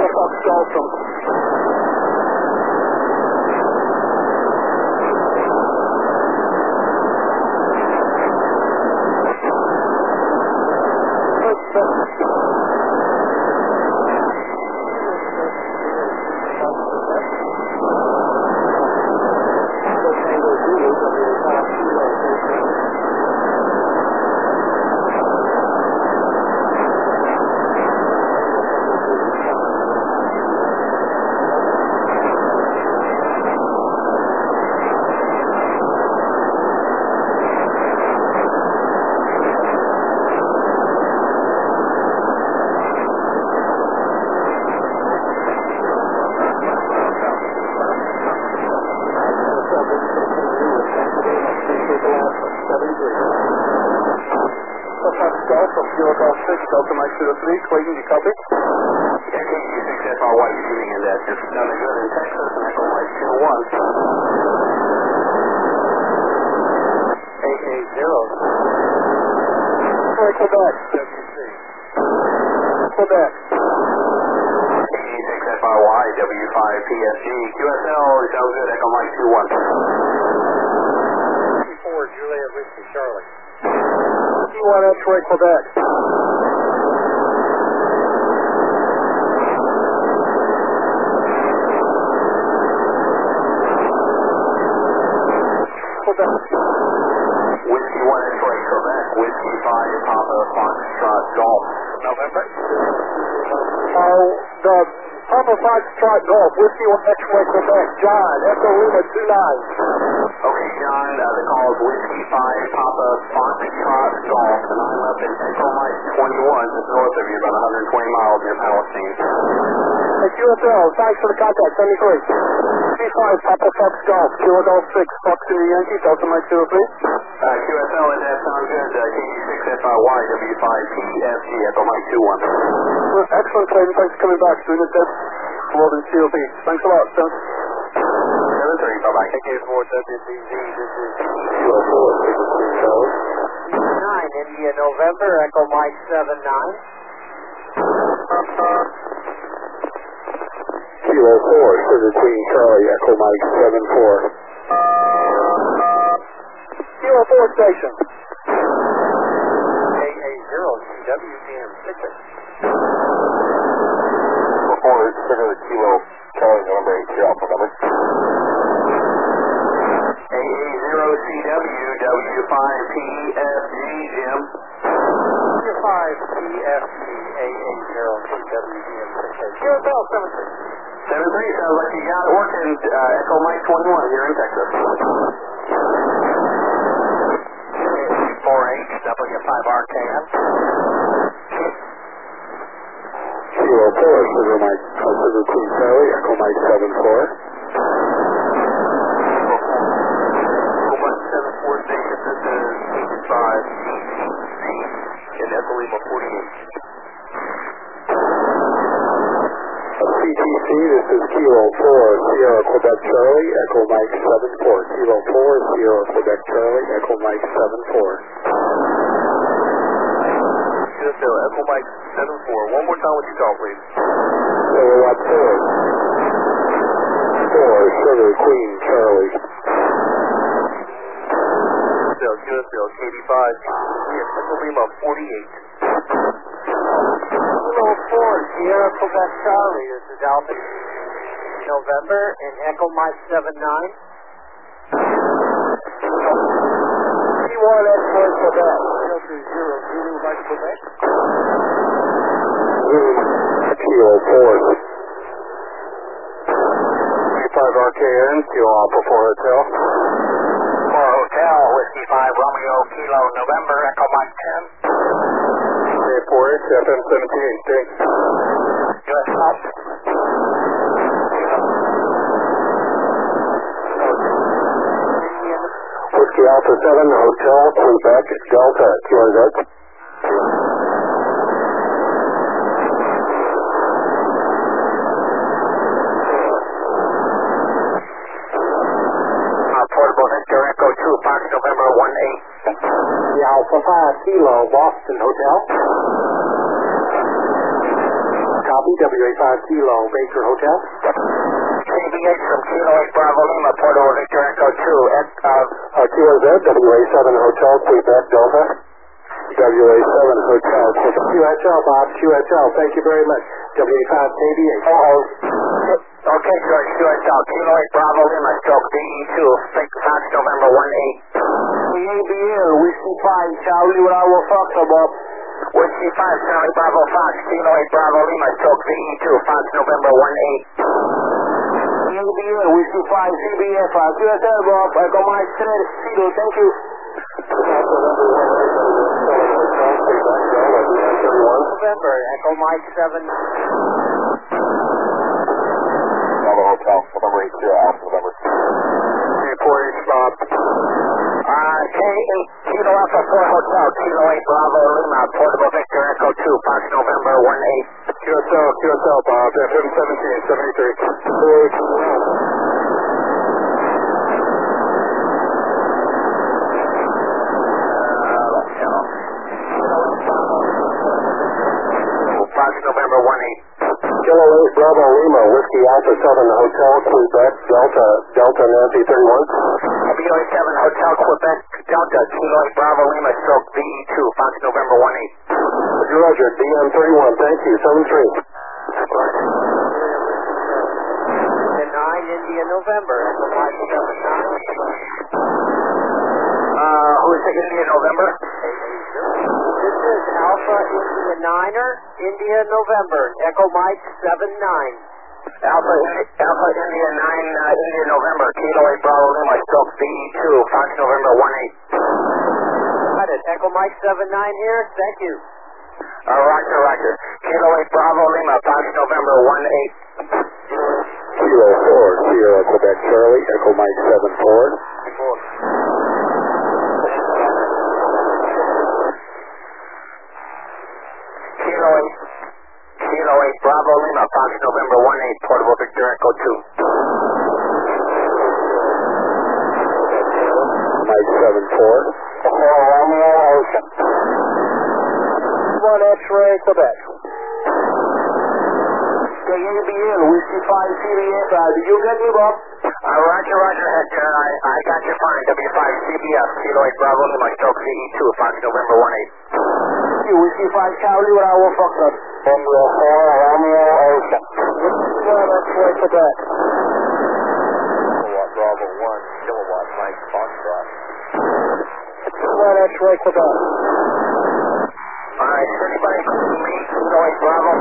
Papa Fox Golf from Delta Mike 03, Clayton, you copy? Yeah, KG6 FRY, you're shooting in that. Just nothing good in Texas, and Echo Mike 201. AA0. Sorry, Quebec. WC. Quebec. KG6 FRY, W5 PSG, QSL, sounds good, Echo Mike 21. 4, Juliet Whiskey, Charlie. T1 X-ray, Quebec. Whiskey 1 X-ray, Quebec, Whiskey 5, Papa Foxtrot Golf. November? The Papa Foxtrot Golf, Whiskey 1 X-ray, Quebec, John, Echo Lima 29. Okay, John, the call is Whiskey 5, Papa Foxtrot Golf, and I'm up in Echo Mike 21, just north of you, about 120 miles near Palestine. Hey, QSL, thanks for the contact, 73. C5, Papa Fox Golf, Kilo Golf 6, Fox City Yankee, Delta Mike 03. QSL, and that sounds good, KG6 FRY, W5 PSG, Echo Mike 21. Well, excellent, Clayton, thanks for coming back, doing the test, World and COP. Thanks a lot, son. 7-3, bye-bye. AK4 WCZ, this is Kilo 4, 9, India, November, Echo Mike 79. Kilo 4, Sugar Queen Charlie, Echo Mike 74. Kilo 4 station. AA0, CWPM ticket. Report, Sugar Kilo Charlie, November 8, Alpha number. AA0, CW, W5, PFG, Jim. W5, PFG, AA0, CWPM ticket. QSL 73. 7-3, sounds like you got it working. Echo Mike 21 here in Texas. 4H, W5RKM. Kilo 4, Sugar Mike, Sugar Queen Charlie, Echo Mike 74. Echo Mike 74 station, this is 5 in Echo Lima 48. CTC, this is Kilo 4, Sierra Quebec Charlie, Echo Mike 74. Kilo 4, Sierra Quebec Charlie, Echo Mike 74. Echo Mike 74. One more time with you call, please. Silhouette 4. 4, Sugar Queen Charlie. QSL, KD5, Echo Lima 48. Kilo 4, Sierra Quebec Charlie, this is Alpha November, and Echo Mike 79. T1 X-ray, Quebec. 030, Zulu Mike Quebec. Kilo 4. 35 RKN, Kilo Alpha 4 Hotel. 4 Hotel, Whiskey 5, Romeo, Kilo November, Echo Mike 10. 4H, FM 17, thanks. US South. Whiskey Alpha 7, Hotel, Quebec, Delta, QRZ. Portable Victor Echo 2, Fox November 18. The Alpha 5 Kilo, Boston Hotel. copy. WA5 Kilo Baker Hotel. CBH from Kilo 8 Bravo Lima, Porto Victor Echo 2. QNZ, WA7 Hotel, Quebec Delta. WA7 Hotel, QHL, Bob, QHL, thank you very much. WA5 KBH. Okay, George, QSL, Kilo 8 Bravo Lima, stroke DE2, Fox November 18. ABL, Whiskey 5, Charlie Bravo Fox, Bob. Whiskey 5, Charlie Bravo Fox, Kilo 8 Bravo Lima, stroke DE2, Fox November 18. ABL, Whiskey 5, CBF, QSL, Bob, Echo Mike 3, Kilo, thank you. November, Echo Mike 7. Bravo Hotel, November 8, Alpha November. K4H, Bob. K8, Kilo Alpha 4 Hotel, Kilo 8 Bravo Lima, Portable Victor Echo 2, Fox November 18. QSL, Bob, FM 1773. Fox November 18. Kilo 8 Bravo Lima, Whiskey Alpha 7 Hotel, Quebec, Delta Nancy 31. Kilo 7 Hotel, Quebec, Delta, Kilo 8 Bravo Lima, stroke VE2, Fox November 18. Roger, DM 31, thank you, 7-3. India November, Echo Mike 7-9. Who's taking India November? This is Alpha India Niner, India November, Echo Mike 7-9. Alpha India 9, India November, Kilo 8 Bravo Lima, stroke VE2, Fox November 18. Got it, Echo Mike 7-9 here, thank you. Roger. Kilo 8 Bravo Lima, Fox November 18. Kilo 4, Sierra Quebec Charlie, Echo Mike 7-4. Kilo 8 Bravo Lima, Fox November 18, Portable Victor Echo 2. Mike 7-4. Romeo Ocean. 1 X-ray Quebec. KABL, Whiskey 5 CBF, did you get me, Bob? Roger, Hector, I got you fine. W5 CBF, Kilo 8 Bravo Lima, stroke VE2, Fox November 18. Whiskey 5 Charlie Bravo Foxtrot. Romeo 4, Romeo Ocean. 1 X-ray Quebec. Kilowatt Bravo 1, Kilowatt Mike Foxtrot. 1 X-ray Quebec. Alright, anybody including me? Kilo 8 Bravo.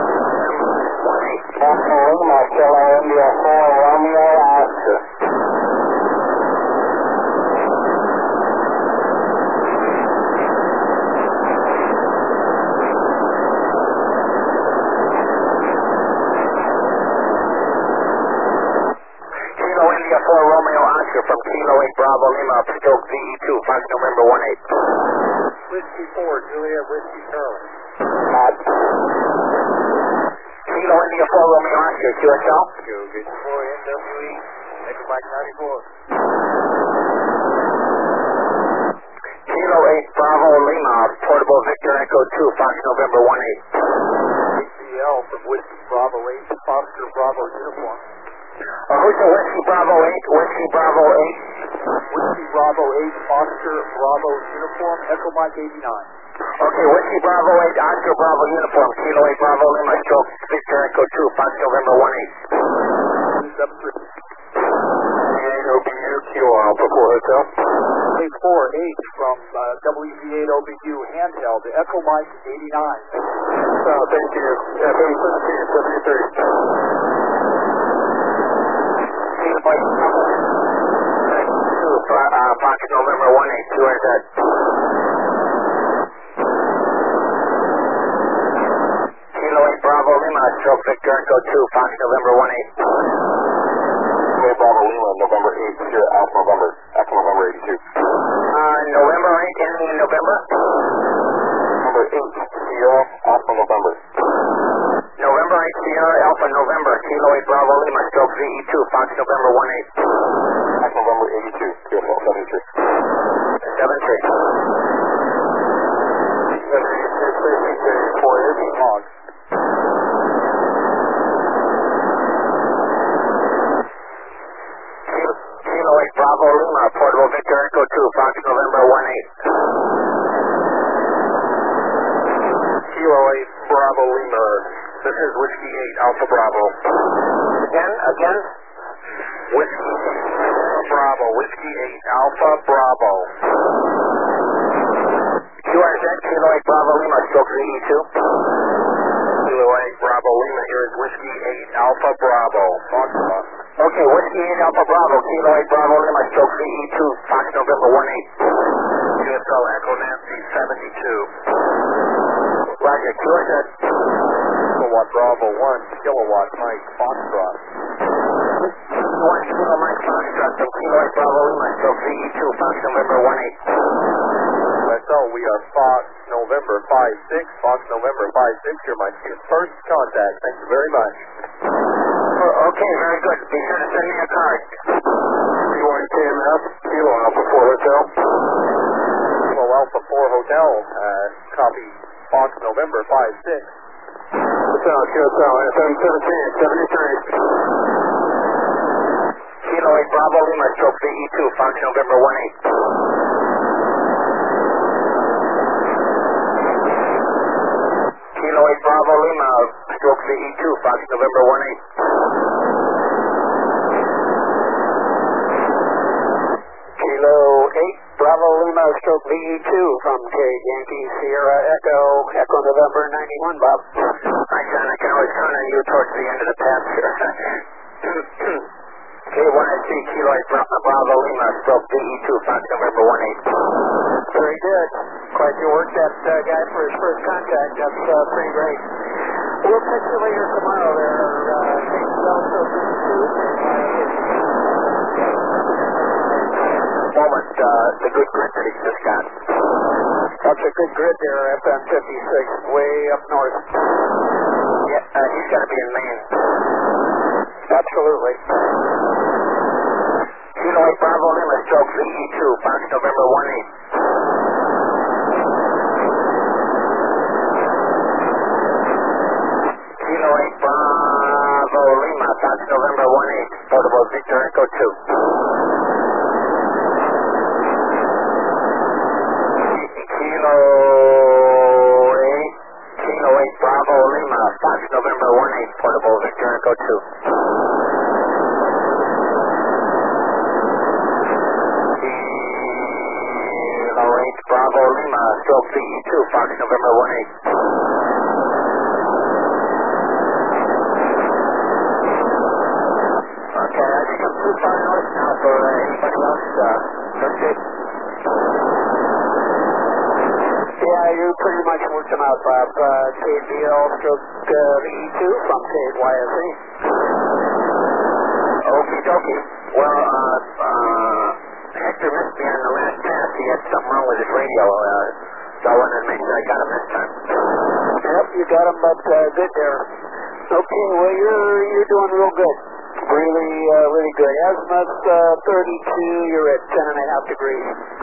18. Lima, Kilo India 4, Romeo Oscar. Kilo India 4, Romeo Oscar from Kilo 8 Bravo Lima, stroke VE2, Fox November 18. Whiskey 4, Juliet Whiskey Charlie. Kilo India 4, Romeo Oscar, QSL. Good 4, NWE, Echo Mike 94. Kilo 8 Bravo Lima, Portable Victor Echo 2, Fox November 18. ACL from Whiskey Bravo 8, Foster Bravo Uniform. Who's the Whiskey Bravo 8? Whiskey Bravo 8? Whiskey Bravo 8, Foster Bravo Uniform, Echo Mike 89. Okay, Whiskey Bravo 8, Oscar Bravo Uniform, Kilo 8 Bravo Lima, stroke Victor Echo 2, Fox November 18. 7-3. OBU, Kilo Alpha 4 Hotel. A4H from WV8 OBU handheld, Echo Mike 89. Thank you. FM 1773. Fox November 18, QRZ. Kilo 8 Bravo Lima, stroke Victor Echo 2, Fox November 18. Kilo Bravo Lima, November 8, Sierra Alpha November, Echo November 82. November 8, ending in November? Number 8, Sierra Alpha November. November 8, Sierra Alpha November, Kilo 8 Bravo Lima, stroke VE2, Fox November 18. Echo November 82, QSL 73. 7-3. Fox November 18. Kilo 8 Bravo Lima. This is Whiskey 8 Alpha Bravo. Again? Whiskey 8 Bravo. Whiskey 8 Alpha Bravo. QRZ, Kilo 8 Bravo Lima, stroke VE2. Kilo 8 Bravo Lima, here is Whiskey 8 Alpha Bravo. Foxtrot. Okay, Whiskey 8 Alpha Bravo, Kilo 8 Bravo Lima, stroke VE2, Fox November 18. QSL Echo Nancy 72. Roger, QRZ. Kilowatt Bravo 1, Kilowatt Mike Foxtrot. 1 Kilo Mike Foxtrot from Kilo 8 Bravo Lima, stroke VE2, Fox November 18. So we are Fox November 56, Fox November 56, you're my first contact. Thank you very much. Okay, very good. Be sure to send me a card. 31 KMF, Kilo Alpha 4 Hotel. Kilo Alpha 4 Hotel, copy Fox November 56. Hotel, QSL, FM 1773. Kilo 8 Bravo Lima, stroke VE2, Fox November 18. Kilo 8 Bravo Lima, stroke VE2, Fox November 18. Kilo 8 Bravo Lima, stroke VE2 from K Yankee Sierra Echo November 91, Bob. Hi, John, I can always count on you towards the end of the path here. K1C, Kilo 8 Bravo Lima, stroke VE2, Fox November 18. Very good. Glad you worked that guy for his first contact. That's pretty great. We'll catch you later tomorrow there. Moment, the good grid that he just got. That's a good grid there, FM 56, way up north. Yeah, he's got to be in Maine. Absolutely. Kilo 8 Bravo Lima, stroke VE2, Fox November 18. Kilo 8 Bravo Lima, Fox November 18, portable Victor Echo 2. Kilo 8 Bravo Lima, Fox November 18, portable Victor Echo 2. Kilo 8 Bravo Lima, stroke VE2, Fox November 18. Okay, I think I'm too far north now for anybody else. Okay. Yeah, you pretty much worked them out, Bob. KDL stroke VE2 from KYSE. Okie dokie. Well, Hector missed me on the last pass. He had something wrong with his radio. So I wanted to make sure I got him this time. Yep, you got him, but good there. Okay, well, you're doing real good. Really good. Azimuth 32, you're at 10.5 degrees.